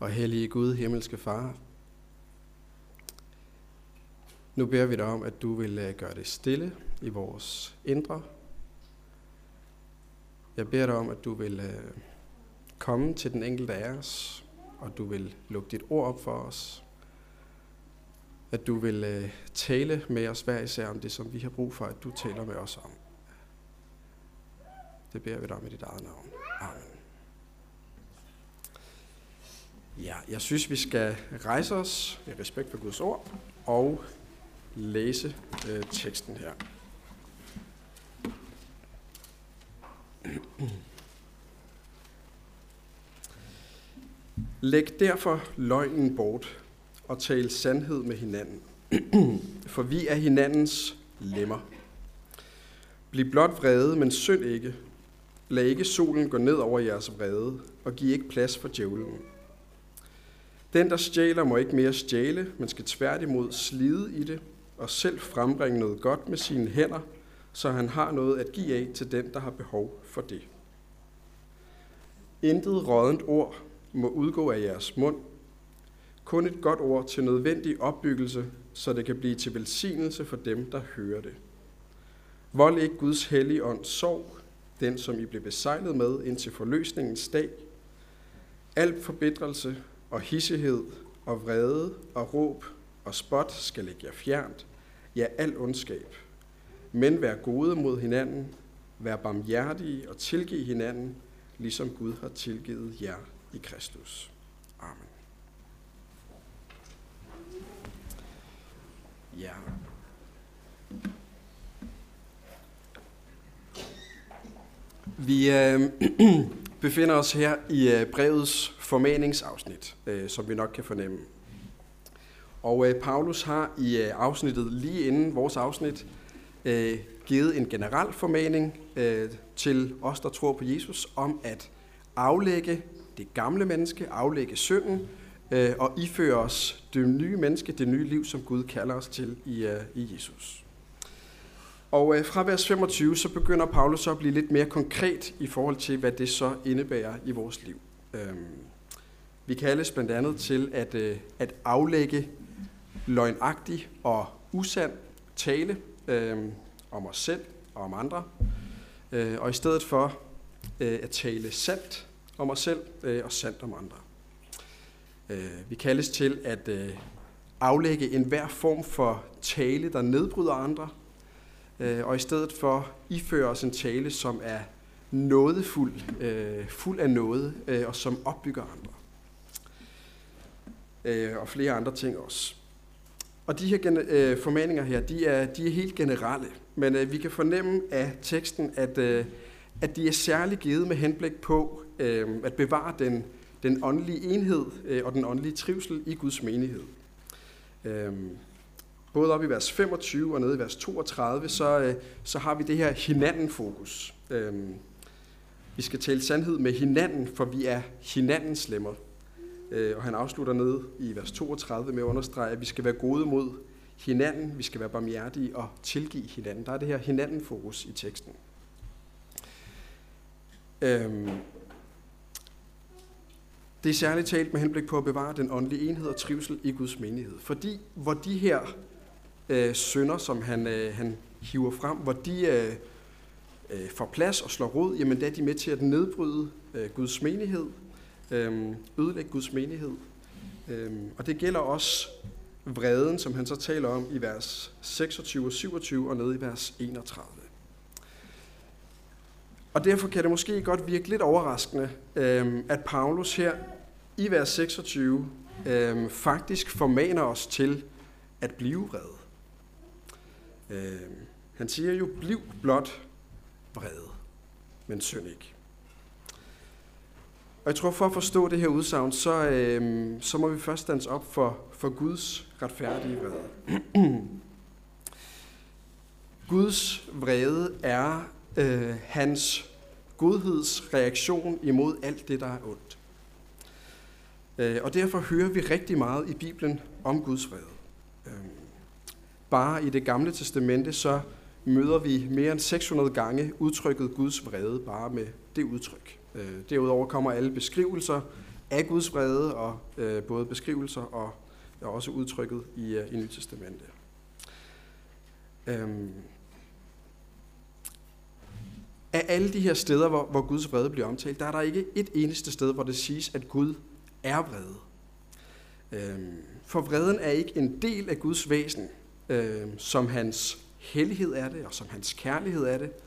og hellige Gud, himmelske Far. Nu beder vi dig om, at du vil gøre det stille i vores indre. Jeg beder dig om, at du vil komme til den enkelte af os, og du vil lukke dit ord op for os. At du vil tale med os hver især om det, som vi har brug for, at du taler med os om. Det beder vi dig om i dit eget navn. Amen. Ja, jeg synes, vi skal rejse os i respekt for Guds ord og læse teksten her. Læg derfor løgnen bort og tal sandhed med hinanden, for vi er hinandens lemmer. Bliv blot vrede, men synd ikke. Lad ikke solen gå ned over jeres vrede, og giv ikke plads for djævlen. Den, der stjæler, må ikke mere stjæle, men skal tværtimod slide i det, og selv frembringe noget godt med sine hænder, så han har noget at give af til den, der har behov for det. Intet råddent ord må udgå af jeres mund, kun et godt ord til nødvendig opbyggelse, så det kan blive til velsignelse for dem, der hører det. Vold ikke Guds hellige ånd sorg, den som I blev besejlet med indtil forløsningens dag. Al forbitrelse og hissighed og vrede og råb og spot skal ligge jer fjernt, ja al ondskab. Men vær gode mod hinanden, vær barmhjertige og tilgiv hinanden, ligesom Gud har tilgivet jer i Kristus. Amen. Ja. Vi befinder os her i brevets formaningsafsnit, som vi nok kan fornemme. Og Paulus har i afsnittet lige inden vores afsnit givet en generel formaning til os, der tror på Jesus, om at aflægge det gamle menneske, aflægge synden og iføre os det nye menneske, det nye liv, som Gud kalder os til i Jesus. Og fra vers 25, så begynder Paulus så at blive lidt mere konkret i forhold til, hvad det så indebærer i vores liv. Vi kaldes blandt andet til at aflægge løgnagtig og usand tale om os selv og om andre, og i stedet for at tale sandt om os selv og sandt om andre. Vi kaldes til at aflægge enhver form for tale, der nedbryder andre, og i stedet for iføre os en tale, som er nådefuld, fuld af nåde, og som opbygger andre. Og flere andre ting også. Og de her formaninger her, de er helt generelle, men vi kan fornemme af teksten, at de er særligt givet med henblik på at bevare den åndelige enhed og den åndelige trivsel i Guds menighed. Både op i vers 25 og nede i vers 32, så har vi det her hinanden-fokus. Vi skal tale sandhed med hinanden, for vi er hinandens lemmer. Og han afslutter nede i vers 32 med at understrege, at vi skal være gode mod hinanden, vi skal være barmhjertige og tilgive hinanden. Der er det her hinanden-fokus i teksten. Det er særligt talt med henblik på at bevare den åndelige enhed og trivsel i Guds menighed. Fordi hvor de her synder, som han hiver frem, hvor de får plads og slår rod, jamen der er de med til at nedbryde Guds menighed, ødelægge Guds menighed. Og det gælder også vreden, som han så taler om i vers 26 og 27 og nede i vers 31. Og derfor kan det måske godt virke lidt overraskende, at Paulus her i vers 26 faktisk formaner os til at blive vrede. Han siger jo, bliv blot vrede, men synd ikke. Og jeg tror, for at forstå det her udsagn, så må vi først stands op for Guds retfærdige vrede. Guds vrede er hans godhedsreaktion imod alt det, der er ondt. Og derfor hører vi rigtig meget i Bibelen om Guds vrede. Bare i det gamle testamente, så møder vi mere end 600 gange udtrykket Guds vrede, bare med det udtryk. Derudover kommer alle beskrivelser af Guds vrede, og både beskrivelser og også udtrykket i Nye Testamente. Af alle de her steder, hvor Guds vrede bliver omtalt, der er der ikke et eneste sted, hvor det siges, at Gud er vrede. For vreden er ikke en del af Guds væsen, som hans hellighed er det, og som hans kærlighed er det.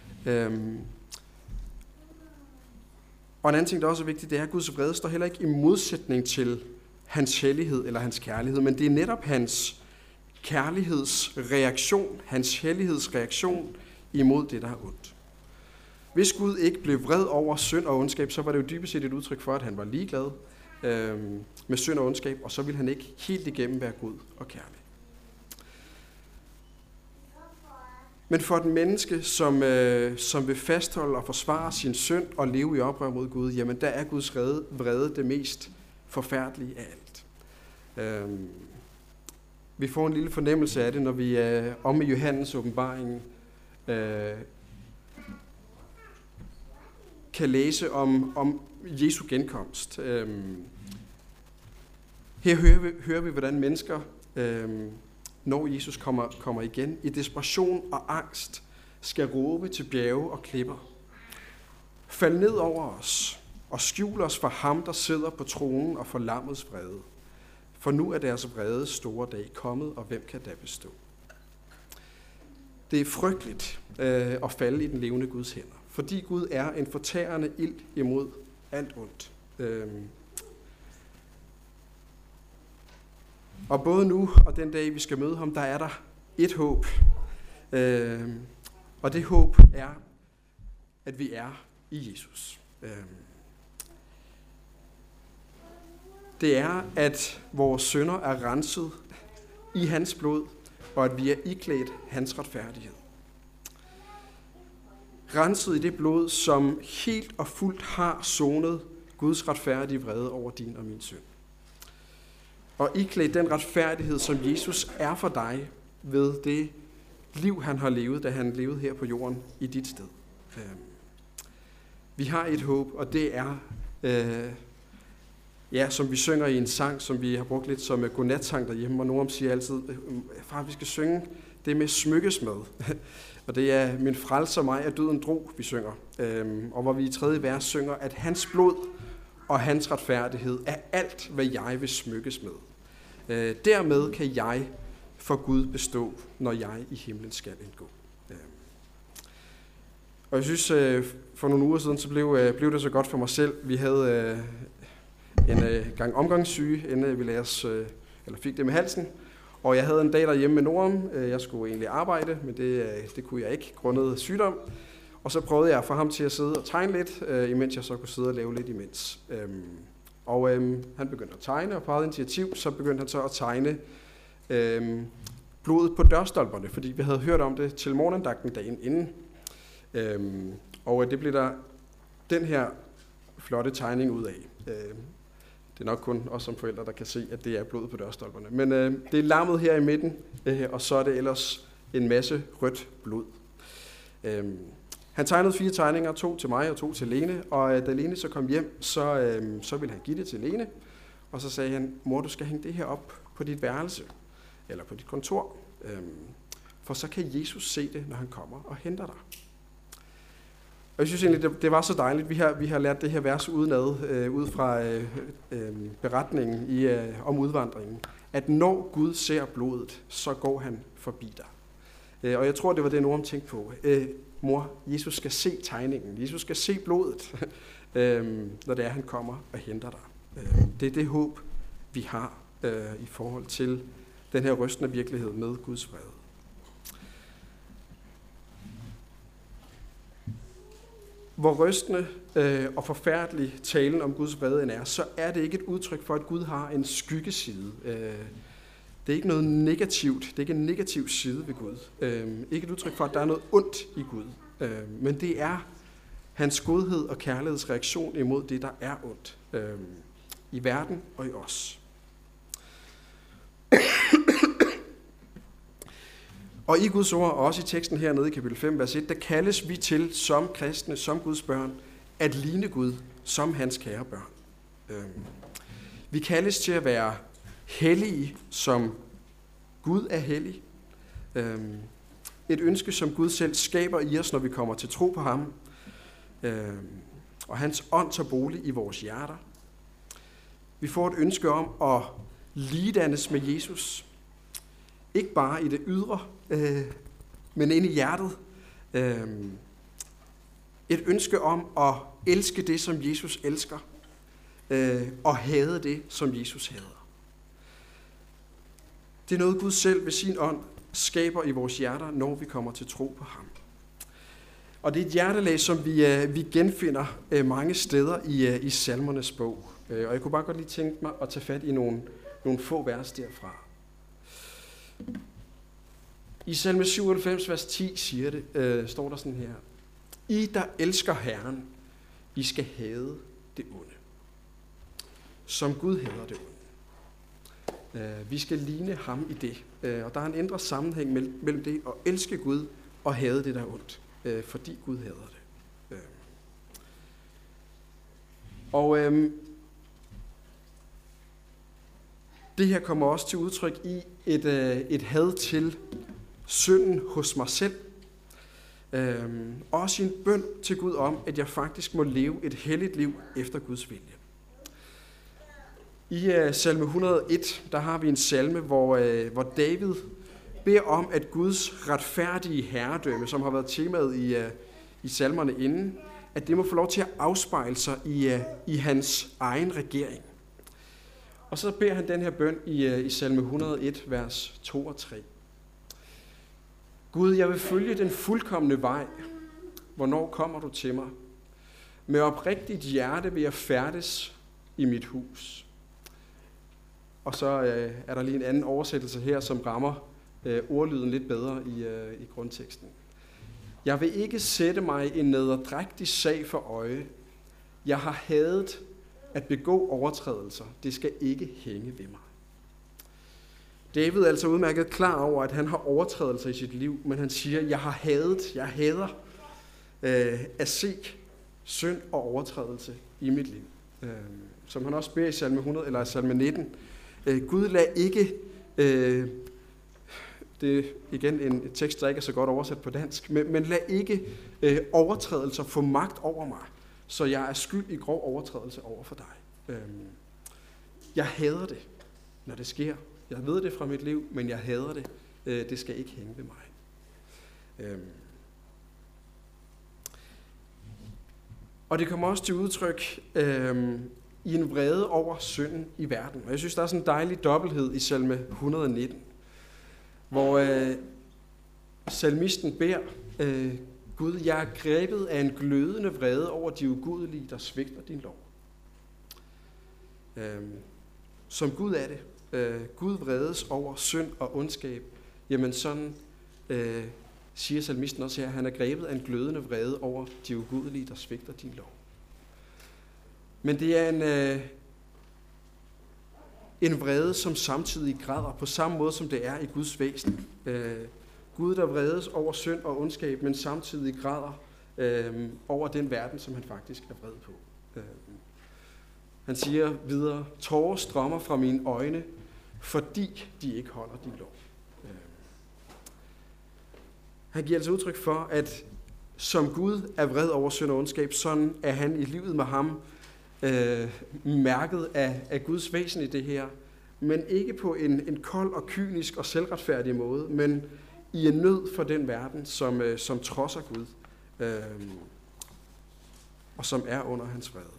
Og en anden ting, der også er vigtigt, det er, at Guds vrede står heller ikke i modsætning til hans hellighed eller hans kærlighed, men det er netop hans kærlighedsreaktion, hans hellighedsreaktion imod det, der er ondt. Hvis Gud ikke blev vred over synd og ondskab, så var det jo dybest set et udtryk for, at han var ligeglad med synd og ondskab, og så ville han ikke helt igennem være god og kærlig. Men for et menneske, som vil fastholde og forsvare sin synd og leve i oprør mod Gud, jamen der er Guds vrede det mest forfærdelige af alt. Vi får en lille fornemmelse af det, når vi er om i Johannes åbenbaring kan læse om Jesu genkomst. Her hører vi, hvordan mennesker, når Jesus kommer igen, i desperation og angst, skal råbe til bjerge og klipper. Fald ned over os og skjul os for ham, der sidder på tronen, og for lammets vrede. For nu er deres vrede store dag kommet, og hvem kan da bestå? Det er frygteligt at falde i den levende Guds hænder, fordi Gud er en fortærende ild imod alt ondt. Og både nu og den dag, vi skal møde ham, der er der et håb. Og det håb er, at vi er i Jesus. Det er, at vores synder er renset i hans blod, og at vi er iklædt hans retfærdighed. Renset i det blod, som helt og fuldt har sonet Guds retfærdige vrede over din og min synd. Og iklædt den retfærdighed, som Jesus er for dig ved det liv, han har levet, da han levede her på jorden i dit sted. Vi har et håb, og det er, som vi synger i en sang, som vi har brugt lidt som godnatsang derhjemme, og nogen siger altid, far, vi skal synge det med smykkes med. Og det er min frelser mig af døden drog, vi synger. Og hvor vi i 3. vers synger, at hans blod og hans retfærdighed er alt, hvad jeg vil smykkes med. Dermed kan jeg for Gud bestå, når jeg i himlen skal indgå. Og jeg synes, for nogle uger siden, så blev det så godt for mig selv. Vi havde en gang omgangssyge, inden vi fik det med halsen. Og jeg havde en dag derhjemme med Norm. Jeg skulle egentlig arbejde, men det kunne jeg ikke, grundet sygdom. Og så prøvede jeg at få ham til at sidde og tegne lidt, imens jeg så kunne sidde og lave lidt imens. Han begyndte at tegne, og på eget initiativ, så begyndte han så at tegne blodet på dørstolperne, fordi vi havde hørt om det til morgenandagten dagen inden. Og det blev der den her flotte tegning ud af. Det er nok kun os som forældre, der kan se, at det er blodet på dørstolperne. Men det er lammet her i midten, og så er det ellers en masse rødt blod. Han tegnede 4 tegninger, 2 til mig og 2 til Lene, og da Lene så kom hjem, så ville han give det til Lene, og så sagde han, mor, du skal hænge det her op på dit værelse, eller på dit kontor, for så kan Jesus se det, når han kommer og henter dig. Og jeg synes egentlig, det var så dejligt. Vi har lært det her vers udenad, ud fra beretningen om udvandringen, at når Gud ser blodet, så går han forbi dig. Og jeg tror, det var det, Norm tænkte på. Mor, Jesus skal se tegningen. Jesus skal se blodet, når det er, han kommer og henter dig. Det er det håb, vi har i forhold til den her rystende virkelighed med Guds vrede. Hvor rystende og forfærdelig talen om Guds vrede end er, så er det ikke et udtryk for, at Gud har en skyggeside. Det er ikke noget negativt. Det er ikke en negativ side ved Gud. Ikke et udtryk for, at der er noget ondt i Gud. Men det er hans godhed og kærlighedsreaktion imod det, der er ondt. I verden og i os. Og i Guds ord, og også i teksten hernede i kapitel 5, vers 1, der kaldes vi til som kristne, som Guds børn, at ligne Gud som hans kære børn. Vi kaldes til at være hellige, som Gud er hellig. Et ønske, som Gud selv skaber i os, når vi kommer til tro på ham. Og hans ånd tager bolig i vores hjerter. Vi får et ønske om at ligedannes med Jesus. Ikke bare i det ydre, men ind i hjertet. Et ønske om at elske det, som Jesus elsker. Og hade det, som Jesus hader. Det er noget, Gud selv ved sin ånd skaber i vores hjerter, når vi kommer til tro på ham. Og det er et hjertelag, som vi genfinder mange steder i salmernes bog. Og jeg kunne bare godt lige tænke mig at tage fat i nogle få vers derfra. I salme 97, vers 10 siger det, står der sådan her. I, der elsker Herren, I skal hade det onde. Som Gud hader det onde. Vi skal ligne ham i det. Og der er en indre sammenhæng mellem det at elske Gud og hade det, der er ondt. Fordi Gud hader det. Og det her kommer også til udtryk i et had til synden hos mig selv. Også en bøn til Gud om, at jeg faktisk må leve et helligt liv efter Guds vilje. I salme 101, der har vi en salme, hvor David beder om, at Guds retfærdige herredømme, som har været temaet i salmerne inden, at det må få lov til at afspejle sig i hans egen regering. Og så beder han den her bøn i salme 101, vers 2 og 3. Gud, jeg vil følge den fuldkomne vej. Hvornår kommer du til mig? Med oprigtigt hjerte vil jeg færdes i mit hus. Og så er der lige en anden oversættelse her, som rammer ordlyden lidt bedre i grundteksten. Jeg vil ikke sætte mig en nederdrægtig sag for øje. Jeg har hadet at begå overtrædelser. Det skal ikke hænge ved mig. David er altså udmærket klar over, at han har overtrædelser i sit liv, men han siger, jeg hader at se synd og overtrædelse i mit liv. Som han også beder i salme 100 eller salme 19. Gud lad ikke, det er igen en tekst, der ikke er så godt oversat på dansk, men lad ikke overtrædelser få magt over mig, så jeg er skyld i grov overtrædelse over for dig. Jeg hader det, når det sker. Jeg ved det fra mit liv, men jeg hader det. Det skal ikke hænge ved mig. Og det kommer også til udtryk i en vrede over synden i verden. Og jeg synes, der er sådan en dejlig dobbelthed i salme 119, hvor salmisten beder, Gud, jeg er grebet af en glødende vrede over de ugudelige, der svigter din lov. Som Gud er det. Gud vredes over synd og ondskab. Jamen sådan siger salmisten også her, han er grebet af en glødende vrede over de ugudelige, der svigter din lov. Men det er en vrede, som samtidig græder på samme måde, som det er i Guds væsen. Gud, der vredes over synd og ondskab, men samtidig græder over den verden, som han faktisk er vred på. Han siger videre, tårer strømmer fra mine øjne, fordi de ikke holder din lov. Han giver altså udtryk for, at som Gud er vred over synd og ondskab, sådan er han i livet med ham mærket af Guds væsen i det her, men ikke på en kold og kynisk og selvretfærdig måde, men i en nød for den verden, som trodser Gud, og som er under hans vrede.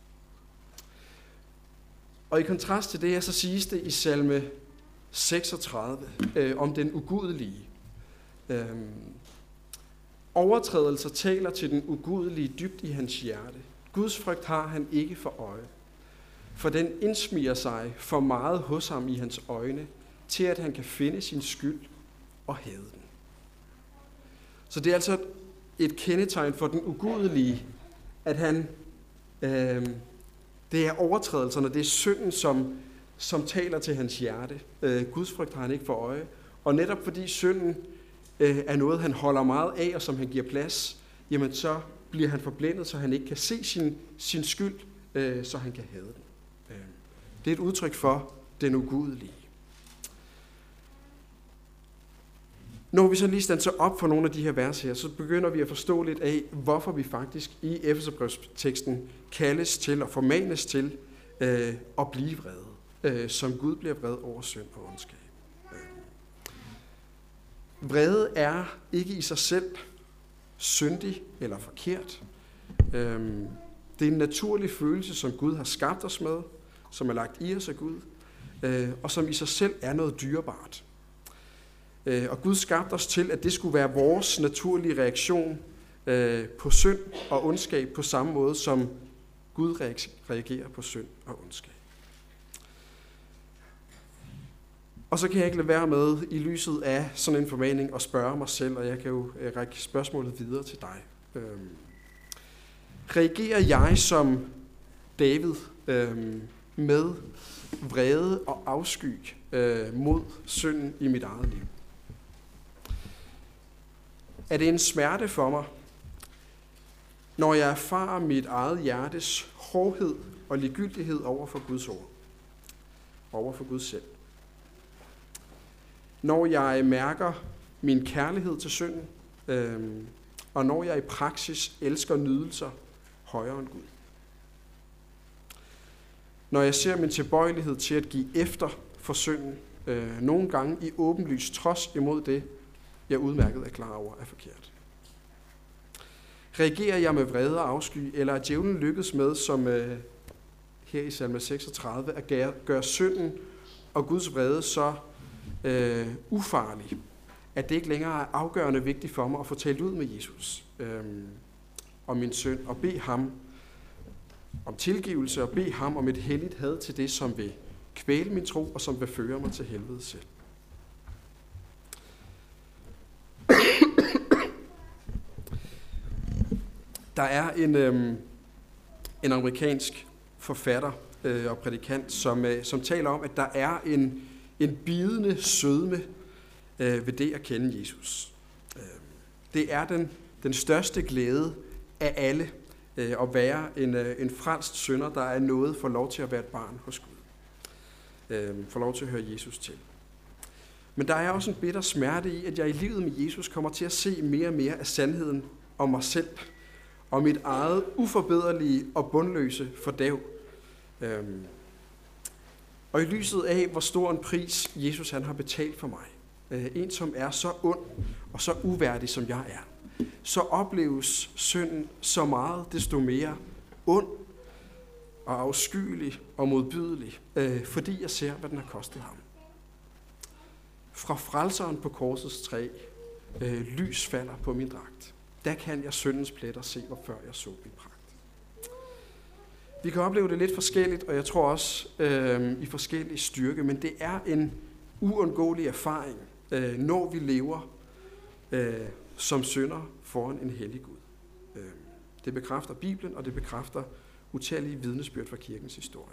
Og i kontrast til det her, så siges det i salme 36 om den ugudelige. Overtrædelser taler til den ugudelige dybt i hans hjerte. Guds frygt har han ikke for øje, for den indsmiger sig for meget hos ham i hans øjne, til at han kan finde sin skyld og hade den. Så det er altså et kendetegn for den ugudelige, at han, det er overtrædelserne, det er synden, som taler til hans hjerte. Guds frygt har han ikke for øje, og netop fordi synden er noget, han holder meget af, og som han giver plads, jamen så bliver han forblændet, så han ikke kan se sin skyld, så han kan hade den. Det er et udtryk for den ugudelige. Når vi så lige standser op for nogle af de her vers her, så begynder vi at forstå lidt af, hvorfor vi faktisk i Efeserbrevsteksten kaldes til og formanes til at blive vrede, som Gud bliver vred over synd og ondskab. Vrede er ikke i sig selv syndig eller forkert. Det er en naturlig følelse, som Gud har skabt os med, som er lagt i os af Gud, og som i sig selv er noget dyrebart. Og Gud skabte os til, at det skulle være vores naturlige reaktion på synd og ondskab på samme måde, som Gud reagerer på synd og ondskab. Og så kan jeg ikke lade være med i lyset af sådan en formaning at spørge mig selv, og jeg kan jo række spørgsmålet videre til dig. Reagerer jeg som David med vrede og afsky mod synden i mit eget liv? Er det en smerte for mig, når jeg erfarer mit eget hjertes hårdhed og ligegyldighed over for Guds ord, over for Gud selv? Når jeg mærker min kærlighed til synden, og når jeg i praksis elsker nydelser højere end Gud? Når jeg ser min tilbøjelighed til at give efter for synden, nogle gange i åbenlys trods imod det, jeg udmærket er klar over er forkert. Reagerer jeg med vrede og afsky, eller er djævlen lykkedes med, som her i salme 36, at gøre synden og Guds vrede så ufarlig, at det ikke længere er afgørende vigtigt for mig at få talt ud med Jesus om min synd, og bede ham om tilgivelse, og bede ham om et helligt had til det, som vil kvæle min tro, og som vil føre mig til helvede selv. Der er en amerikansk forfatter og prædikant, som taler om, at der er en bidende sødme ved det at kende Jesus. Det er den største glæde af alle at være en frelst synder, der er noget for lov til at være et barn hos Gud. For lov til at høre Jesus til. Men der er også en bitter smerte i, at jeg i livet med Jesus kommer til at se mere og mere af sandheden om mig selv, og mit eget uforbederlige og bundløse fordav. Og i lyset af, hvor stor en pris Jesus han har betalt for mig, en som er så ond og så uværdig som jeg er, så opleves synden så meget desto mere ond og afskyelig og modbydelig, fordi jeg ser, hvad den har kostet ham. Fra frelseren på korsets træ, lys falder på min dragt. Der kan jeg syndens pletter se, hvor før jeg så min pragt. Vi kan opleve det lidt forskelligt, og jeg tror også i forskellig styrke, men det er en uundgåelig erfaring, når vi lever som synder foran en hellig Gud. Det bekræfter Bibelen, og det bekræfter utallige vidnesbyrd fra kirkens historie.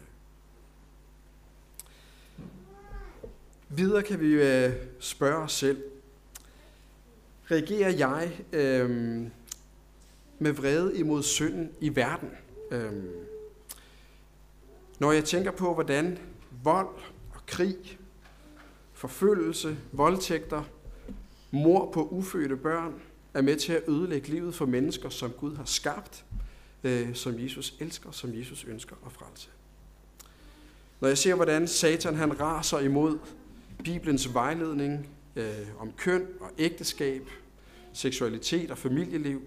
Videre kan vi spørge os selv, reagerer jeg med vrede imod synden i verden? Når jeg tænker på, hvordan vold og krig, forfølgelse, voldtægter, mord på ufødte børn er med til at ødelægge livet for mennesker, som Gud har skabt, som Jesus elsker, som Jesus ønsker at frelse. Når jeg ser, hvordan Satan han raser imod Bibelens vejledning om køn og ægteskab, seksualitet og familieliv,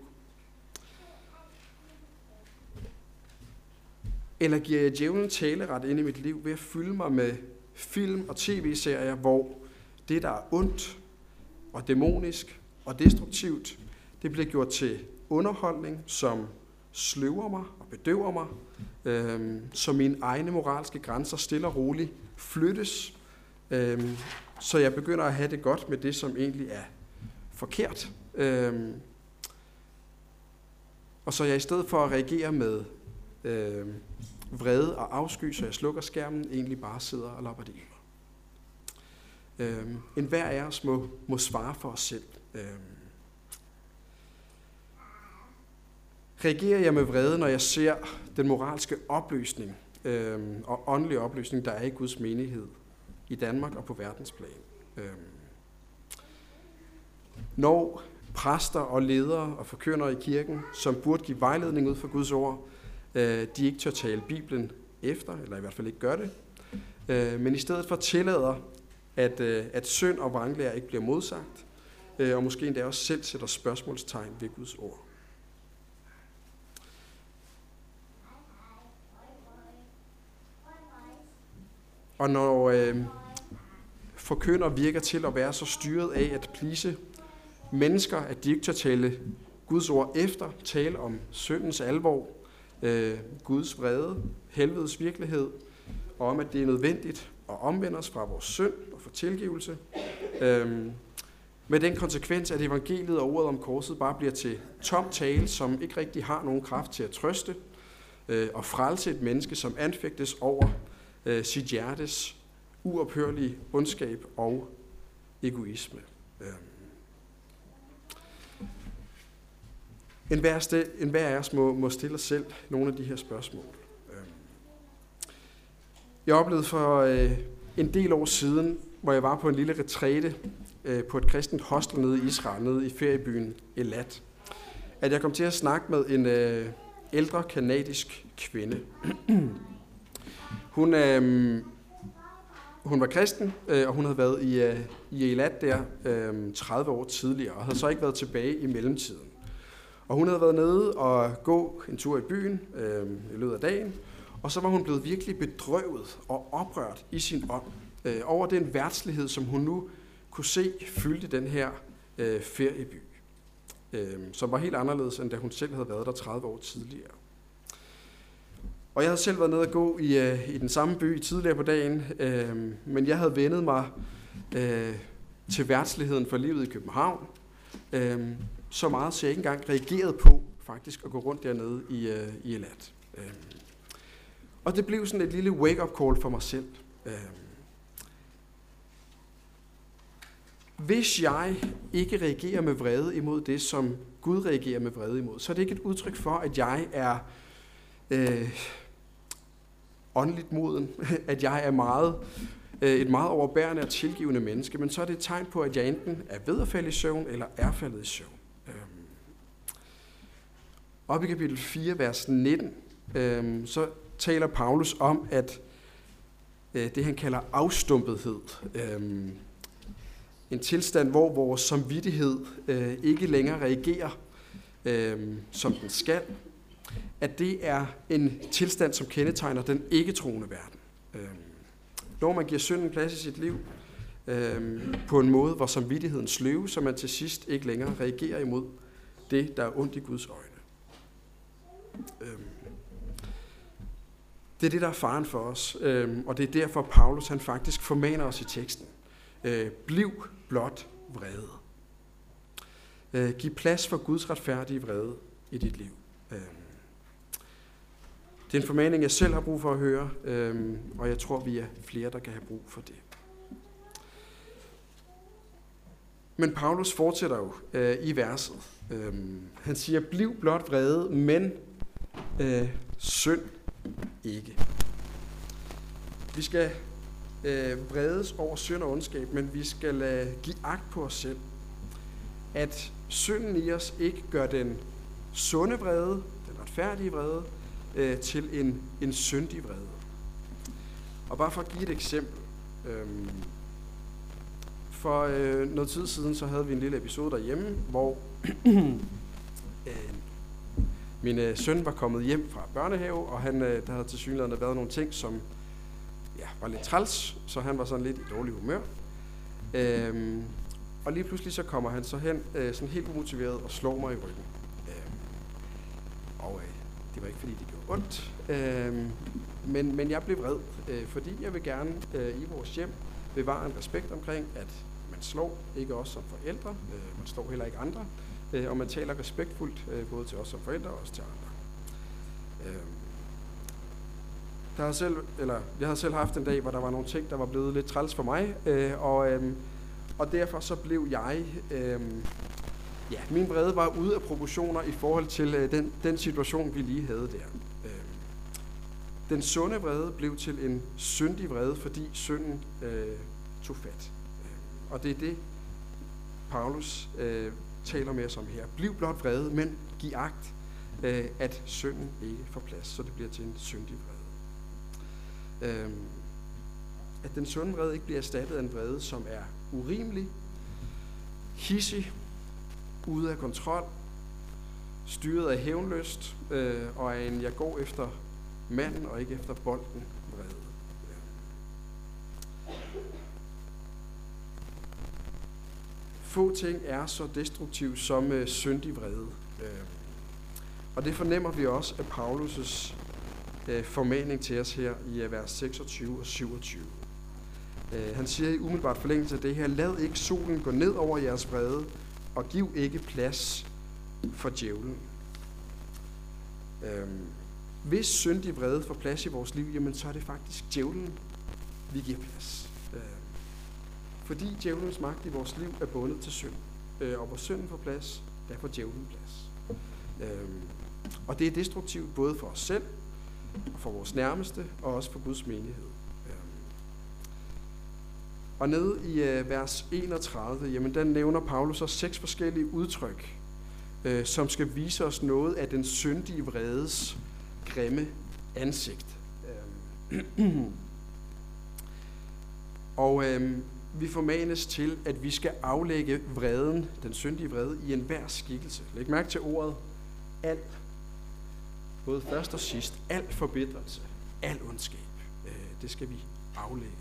eller giver jeg djævlen taleret ind i mit liv ved at fylde mig med film og tv-serier, hvor det, der er ondt og dæmonisk og destruktivt, det bliver gjort til underholdning, som sløver mig og bedøver mig, så mine egne moralske grænser stille og roligt flyttes, så jeg begynder at have det godt med det, som egentlig er forkert. Og så jeg i stedet for at reagere med vrede og afsky, så jeg slukker skærmen, egentlig bare sidder og lapper det i mig. En hver af os må svare for os selv. Reagerer jeg med vrede, når jeg ser den moralske opløsning og åndelig opløsning, der er i Guds menighed i Danmark og på verdensplan. Når præster og ledere og forkyndere i kirken, som burde give vejledning ud fra Guds ord, de ikke tør tale Bibelen efter, eller i hvert fald ikke gør det, men i stedet for tillader, at synd og vranglære ikke bliver modsagt, og måske endda også selv sætter spørgsmålstegn ved Guds ord. Og når forkyndere virker til at være så styret af at please mennesker, at de ikke tør tale Guds ord efter, tale om syndens alvor, Guds vrede, helvedes virkelighed, og om at det er nødvendigt at omvende os fra vores synd og få tilgivelse, med den konsekvens, at evangeliet og ordet om korset bare bliver til tom tale, som ikke rigtig har nogen kraft til at trøste og frelse et menneske, som anfægtes over sit hjertes uophørlige ondskab og egoisme. Enhver af os må stille os selv nogle af de her spørgsmål. Jeg oplevede for en del år siden, hvor jeg var på en lille retræte på et kristent hostel nede i Israel, nede i feriebyen Elat, at jeg kom til at snakke med en ældre kanadisk kvinde. Hun var kristen, og hun havde været i Elat der 30 år tidligere, og havde så ikke været tilbage i mellemtiden. Og hun havde været nede og gå en tur i byen i løbet af dagen, og så var hun blevet virkelig bedrøvet og oprørt i sin ånd over den verdslighed, som hun nu kunne se fyldte den her ferieby, som var helt anderledes, end da hun selv havde været der 30 år tidligere. Og jeg havde selv været nede at gå i den samme by tidligere på dagen, men jeg havde vendet mig til verdsligheden for livet i København, så meget, så jeg ikke engang reagerede på faktisk at gå rundt dernede i Elat. Og det blev sådan et lille wake-up call for mig selv. Hvis jeg ikke reagerer med vrede imod det, som Gud reagerer med vrede imod, så er det ikke et udtryk for, at jeg er åndeligt moden, at jeg er et meget overbærende og tilgivende menneske, men så er det et tegn på, at jeg enten er ved at falde i søvn, eller er faldet i søvn. Op i kapitel 4, vers 19, så taler Paulus om, at det han kalder afstumpethed, en tilstand, hvor vores samvittighed ikke længere reagerer, som den skal, at det er en tilstand, som kendetegner den ikke-troende verden. Når man giver synden plads i sit liv på en måde, hvor samvittigheden sløver, så man til sidst ikke længere reagerer imod det, der er ondt i Guds øjne. Det er det, der er faren for os, og det er derfor, Paulus han faktisk formaner os i teksten. Bliv blot vrede. Giv plads for Guds retfærdige vrede i dit liv. Det er en formaning, jeg selv har brug for at høre, og jeg tror, vi er flere, der kan have brug for det. Men Paulus fortsætter jo i verset. Han siger, bliv blot vrede, men synd ikke. Vi skal vredes over synd og ondskab, men vi skal give agt på os selv. At synden i os ikke gør den sunde vrede, den retfærdige vrede, til en syndig vrede. Og bare for at give et eksempel. For noget tid siden, så havde vi en lille episode derhjemme, hvor min søn var kommet hjem fra børnehave, og der havde tilsyneladende været nogle ting, som var lidt træls, så han var sådan lidt i dårlig humør. Og lige pludselig så kommer han så hen, sådan helt umotiveret, og slår mig i ryggen. Det var ikke fordi, det gjorde ondt, men jeg blev vred, fordi jeg vil gerne i vores hjem bevare en respekt omkring, at man slår ikke os som forældre, man slår heller ikke andre, og man taler respektfuldt både til os som forældre og også til andre. Jeg havde selv haft en dag, hvor der var nogle ting, der var blevet lidt træls for mig, og derfor så blev jeg, min vrede var ude af proportioner i forhold til den situation, vi lige havde der. Den sunde vrede blev til en syndig vrede, fordi synden tog fat. Og det er det, Paulus taler med os om her. Bliv blot vrede, men giv agt, at synden ikke får plads, så det bliver til en syndig vrede. At den sunde vrede ikke bliver erstattet af en vrede, som er urimelig, hidsig, ude af kontrol, styret af hævnlyst, og af en jeg går efter manden og ikke efter bolden vrede. Få ting er så destruktive som syndig vrede. Og det fornemmer vi også af Paulus' formaning til os her i vers 26 og 27. Han siger i umiddelbart forlængelse af det her: lad ikke solen gå ned over jeres vrede, og giv ikke plads for djævlen. Hvis syndig vrede får plads i vores liv, jamen så er det faktisk djævlen, vi giver plads. Fordi djævlens magt i vores liv er bundet til synd. Og hvor synden får plads, der får djævlen plads. Og det er destruktivt både for os selv, og for vores nærmeste, og også for Guds menighed. Og nede i vers 31, jamen der nævner Paulus så 6 forskellige udtryk, som skal vise os noget af den syndige vredes grimme ansigt. Og vi formanes til, at vi skal aflægge vreden, den syndige vrede, i enhver skikkelse. Læg mærke til ordet alt. Både først og sidst. Al forbitrelse. Al ondskab. Det skal vi aflægge.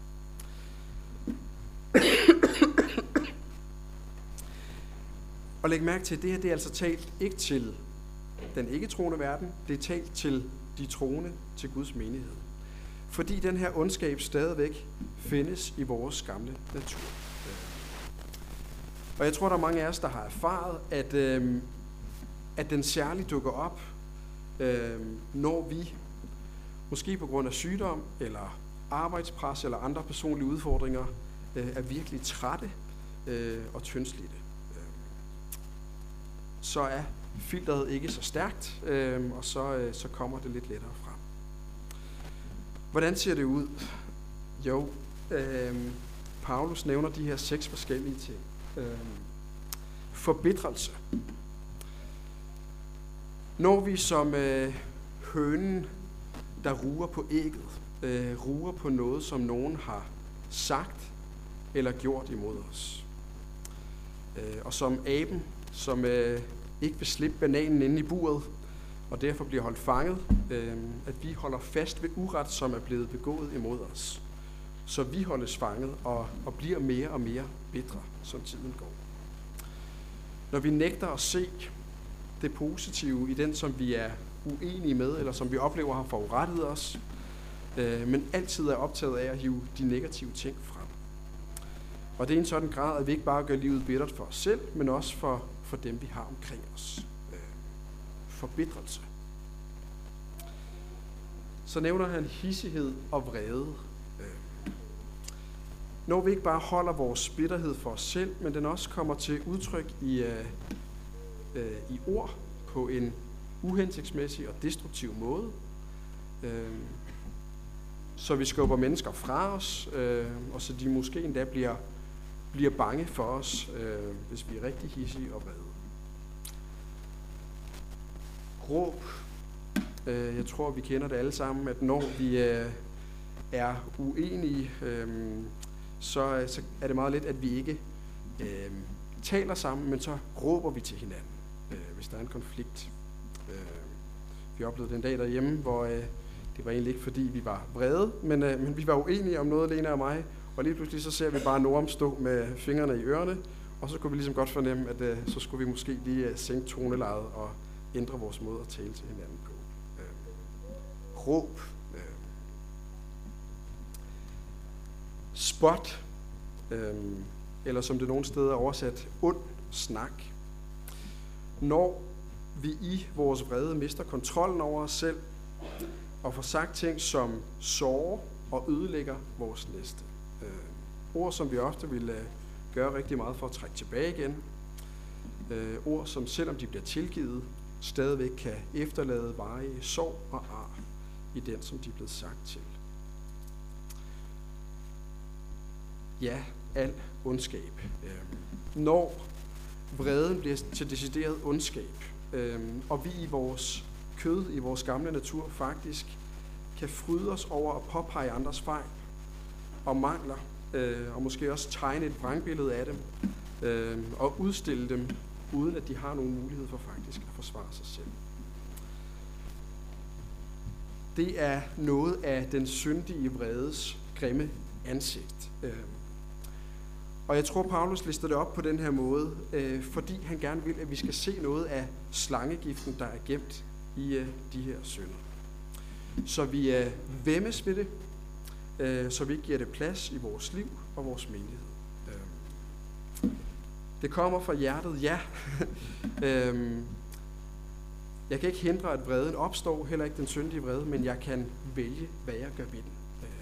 Og læg mærke til, at det her det er altså talt ikke til den ikke-troende verden. Det er talt til de troende, til Guds menighed. Fordi den her ondskab stadigvæk findes i vores gamle natur. Og jeg tror, der er mange af os, der har erfaret, at den særligt dukker op, når vi, måske på grund af sygdom, eller arbejdspres, eller andre personlige udfordringer, er virkelig trætte og tyndslidte. Så er filteret ikke så stærkt, og så kommer det lidt lettere frem. Hvordan ser det ud? Jo, Paulus nævner de her 6 forskellige ting. Forbitrelse. Når vi som hønen, der ruger på ægget, ruger på noget, som nogen har sagt eller gjort imod os. Og som aben, som ikke vil slippe bananen inde i buret, og derfor bliver holdt fanget, at vi holder fast ved uret, som er blevet begået imod os. Så vi holdes fanget og bliver mere og mere bitre, som tiden går. Når vi nægter at se det positive i den, som vi er uenige med, eller som vi oplever har forurettet os, men altid er optaget af at hive de negative ting frem. Og det er en sådan grad, at vi ikke bare gør livet bittert for os selv, men også for dem, vi har omkring os. Forbitrelse. Så nævner han hissighed og vrede. Når vi ikke bare holder vores bitterhed for os selv, men den også kommer til udtryk i ord på en uhensigtsmæssig og destruktiv måde. Så vi skubber mennesker fra os, og så de måske endda bliver bange for os, hvis vi er rigtig hissige og vrede. Råb. Jeg tror, vi kender det alle sammen, at når vi er uenige, så er det meget let, at vi ikke taler sammen, men så råber vi til hinanden, hvis der er en konflikt. Vi oplevede den dag derhjemme, hvor det var egentlig ikke fordi, vi var vrede, men vi var uenige om noget, Lena og mig, og lige pludselig så ser vi bare Noam stå med fingrene i ørerne, og så kunne vi ligesom godt fornemme, at så skulle vi måske lige sænke tonelejet og ændre vores måde at tale til hinanden på. Råb. Spot. Eller som det nogle steder er oversat, ond snak. Når vi i vores vrede mister kontrollen over os selv, og får sagt ting, som sårer og ødelægger vores næste. Ord, som vi ofte vil gøre rigtig meget for at trække tilbage igen. Ord, som selvom de bliver tilgivet, stadigvæk kan efterlade varige sorg og ar i den, som de er blevet sagt til. Ja, al ondskab. Når vreden bliver til decideret ondskab, og vi i vores kød, i vores gamle natur, faktisk kan fryde os over at påpege andres fejl og mangler, og måske også tegne et vrangbillede af dem, og udstille dem, uden at de har nogen mulighed for faktisk at forsvare sig selv. Det er noget af den syndige vredes grimme ansigt. Og jeg tror, Paulus lister det op på den her måde, fordi han gerne vil, at vi skal se noget af slangegiften, der er gemt i de her synder. Så vi væmmes ved det, så vi ikke giver det plads i vores liv og vores menighed. Det kommer fra hjertet, ja. Jeg kan ikke hindre, at vreden opstår, heller ikke den syndige vrede, men jeg kan vælge, hvad jeg gør ved den.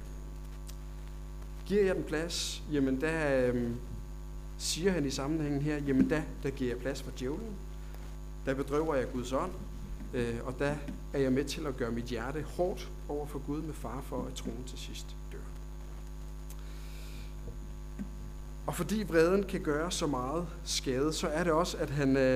Giver jeg den plads, jamen der siger han i sammenhængen her, jamen der giver jeg plads for djævlen, der bedrøver jeg Guds ånd, og der er jeg med til at gøre mit hjerte hårdt over for Gud med fare for, at troen til sidst dør. Og fordi vreden kan gøre så meget skade, så er det også, at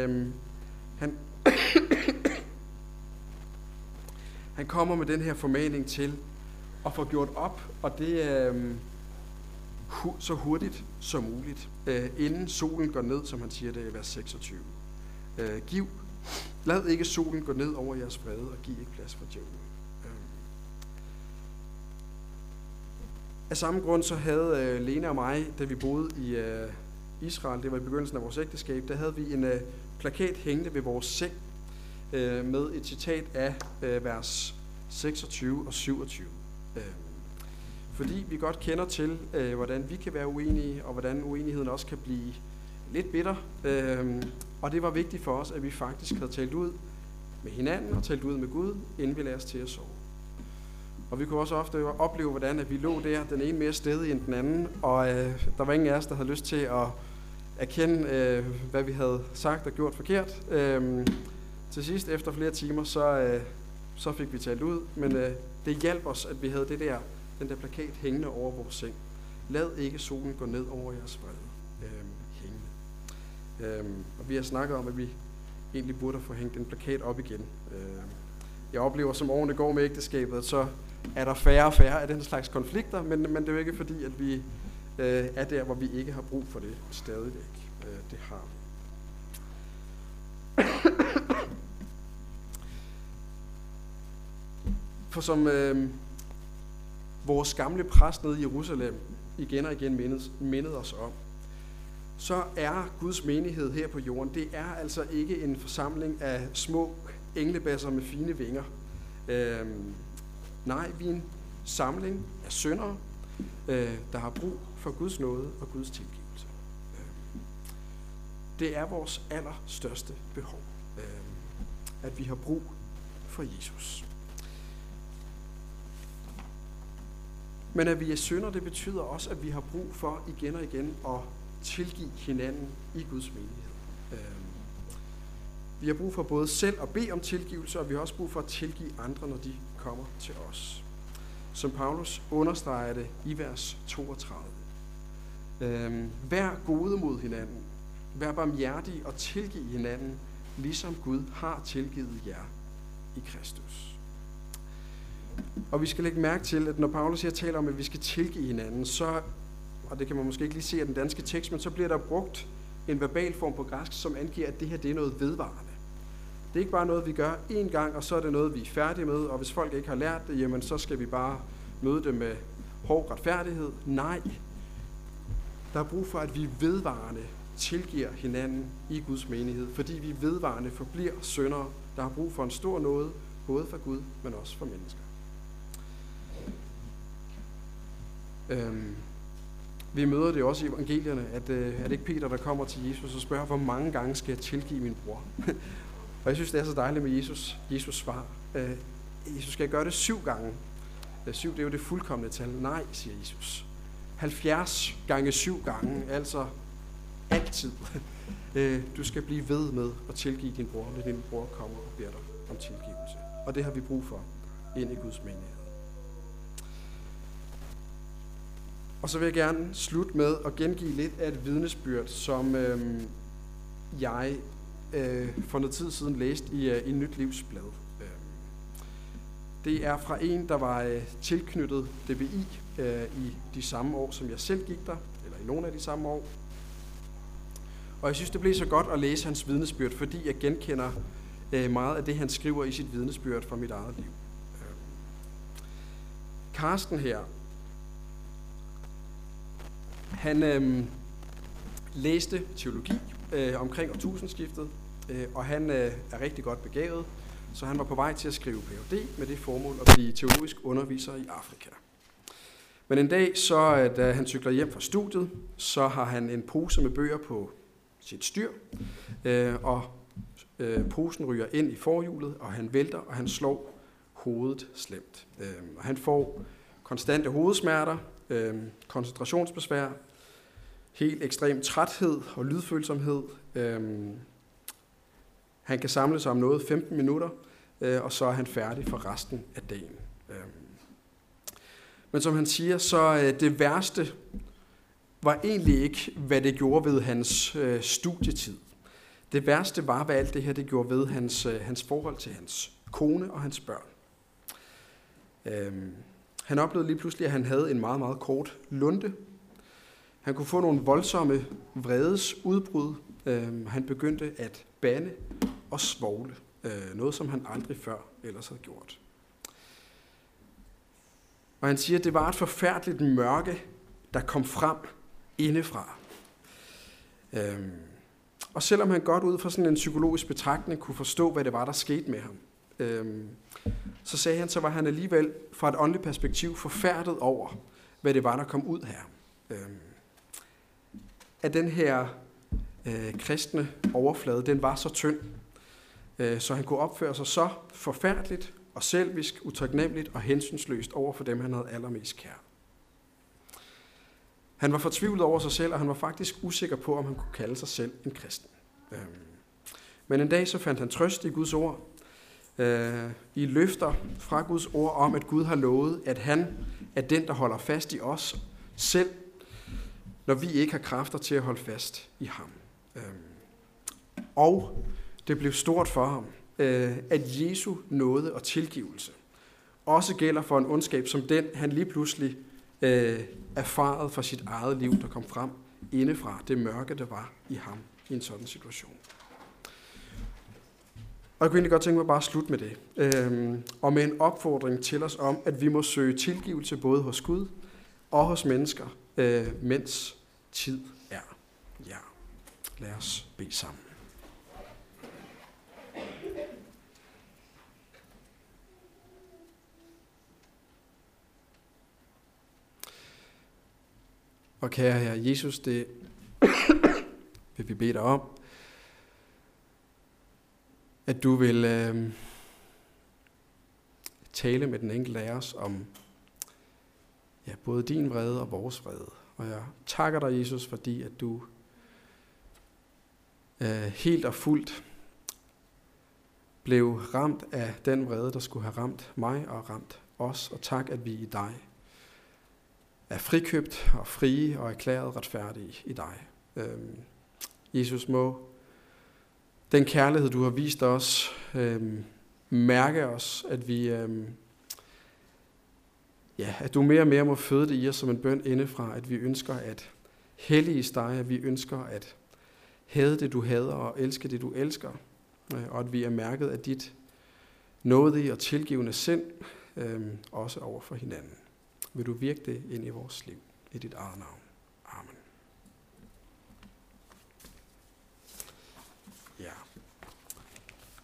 han kommer med den her formaning til at få gjort op, og det så hurtigt som muligt, inden solen går ned, som han siger det i vers 26. Lad ikke solen gå ned over jeres vrede, og giv ikke plads for djævlen. Af samme grund så havde Lena og mig, da vi boede i Israel, det var i begyndelsen af vores ægteskab, der havde vi en plakat hængende ved vores seng med et citat af vers 26 og 27. Fordi vi godt kender til, hvordan vi kan være uenige, og hvordan uenigheden også kan blive lidt bitter. Og det var vigtigt for os, at vi faktisk havde talt ud med hinanden og talt ud med Gud, inden vi lagde os til at sove. Og vi kunne også ofte opleve, hvordan at vi lå der, den ene mere stedig end den anden, og der var ingen af os, der havde lyst til at erkende, hvad vi havde sagt og gjort forkert. Til sidst, efter flere timer, så fik vi talt ud, men det hjalp os, at vi havde den der plakat hængende over vores seng. Lad ikke solen gå ned over jeres vrede hængende. Og vi har snakket om, at vi egentlig burde få hængt den plakat op igen. Jeg oplever, som årene går med ægteskabet, så er der færre og færre af den slags konflikter, men det er jo ikke fordi, at vi er der, hvor vi ikke har brug for det stadigvæk. Det har vi. For som vores gamle præst nede i Jerusalem igen og igen mindede os om, så er Guds menighed her på jorden, det er altså ikke en forsamling af små englebasser med fine vinger. Nej, vi er en samling af syndere, der har brug for Guds nåde og Guds tilgivelse. Det er vores allerstørste behov, at vi har brug for Jesus. Men at vi er syndere, det betyder også, at vi har brug for igen og igen at tilgive hinanden i Guds menighed. Vi har brug for både selv at bede om tilgivelse, og vi har også brug for at tilgive andre, når de kommer til os. Som Paulus understreger det i vers 32. Vær gode mod hinanden. Vær barmhjertige og tilgiv hinanden, ligesom Gud har tilgivet jer i Kristus. Og vi skal lægge mærke til, at når Paulus her taler om, at vi skal tilgive hinanden, så, og det kan man måske ikke lige se af den danske tekst, men så bliver der brugt en verbal form på græsk, som angiver, at det her det er noget vedvarende. Det er ikke bare noget, vi gør én gang, og så er det noget, vi er færdige med, og hvis folk ikke har lært det, jamen så skal vi bare møde dem med hård retfærdighed. Nej, der er brug for, at vi vedvarende tilgiver hinanden i Guds menighed, fordi vi vedvarende forbliver syndere, der har brug for en stor nåde, både for Gud, men også for mennesker. Vi møder det også i evangelierne, at er det ikke Peter, der kommer til Jesus og spørger, hvor mange gange skal jeg tilgive min bror? Og jeg synes, det er så dejligt med Jesus svar. Jesus, skal jeg gøre det 7 gange? 7, det er jo det fuldkomne tal. Nej, siger Jesus. 70 gange 7 gange, altså altid. Du skal blive ved med at tilgive din bror, når din bror kommer og beder dig om tilgivelse. Og det har vi brug for ind i Guds menighed. Og så vil jeg gerne slutte med at gengive lidt af et vidnesbyrd, som jeg for noget tid siden læste i Nyt Livsblad. Det er fra en, der var tilknyttet DBI i de samme år, som jeg selv gik der, eller i nogle af de samme år. Og jeg synes, det blev så godt at læse hans vidnesbyrd, fordi jeg genkender meget af det, han skriver i sit vidnesbyrd fra mit eget liv. Karsten her, han læste teologi omkring årtusindskiftet, og han er rigtig godt begavet, så han var på vej til at skrive Ph.D. med det formål at blive teologisk underviser i Afrika. Men en dag, så da han cykler hjem fra studiet, så har han en pose med bøger på sit styr, og posen ryger ind i forhjulet, og han vælter, og han slår hovedet slemt. Og han får konstante hovedsmerter, koncentrationsbesvær, helt ekstrem træthed og lydfølsomhed. Han kan samle sig om noget 15 minutter, og så er han færdig for resten af dagen. Men som han siger, så det værste var egentlig ikke, hvad det gjorde ved hans studietid. Det værste var, hvad alt det her det gjorde ved hans forhold til hans kone og hans børn. Han oplevede lige pludselig, at han havde en meget, meget kort lunte. Han kunne få nogle voldsomme vredesudbrud. Han begyndte at bande og svogle. Noget, som han aldrig før ellers havde gjort. Og han siger, at det var et forfærdeligt mørke, der kom frem indefra. Og selvom han godt ud fra sådan en psykologisk betragtning kunne forstå, hvad det var, der skete med ham, så sagde han, så var han alligevel fra et åndeligt perspektiv forfærdet over, hvad det var, der kom ud af ham. At den her kristne overflade, den var så tynd, så han kunne opføre sig så forfærdeligt og selvisk, utaknemmeligt og hensynsløst over for dem, han havde allermest kær. Han var fortvivlet over sig selv, og han var faktisk usikker på, om han kunne kalde sig selv en kristen. Men en dag så fandt han trøst i Guds ord, i løfter fra Guds ord om, at Gud har lovet, at han er den, der holder fast i os selv, når vi ikke har kræfter til at holde fast i ham. Og det blev stort for ham, at Jesu nåde og tilgivelse også gælder for en ondskab som den, han lige pludselig erfarede fra sit eget liv, der kom frem indefra det mørke, der var i ham i en sådan situation. Og jeg kunne egentlig godt tænke mig bare at slutte med det. Og med en opfordring til os om, at vi må søge tilgivelse både hos Gud og hos mennesker, mens tid er. Ja, lad os bede sammen. Og kære Herre Jesus, det vil vi bede dig om, at du vil tale med den enkelte af os om både din vrede og vores vrede. Og jeg takker dig, Jesus, fordi at du helt og fuldt blev ramt af den vrede, der skulle have ramt mig og ramt os. Og tak, at vi i dig er frikøbt og frie og erklæret retfærdige i dig. Jesus, må den kærlighed, du har vist os, mærke os, at vi, at du mere og mere må føde det i os som en bøn indefra, at vi ønsker at helliges dig, at vi ønsker at hade det, du hader, og elske det, du elsker, og at vi er mærket af dit nådige og tilgivende sind, også over for hinanden. Vil du virke det ind i vores liv, i dit eget navn. Amen. Ja.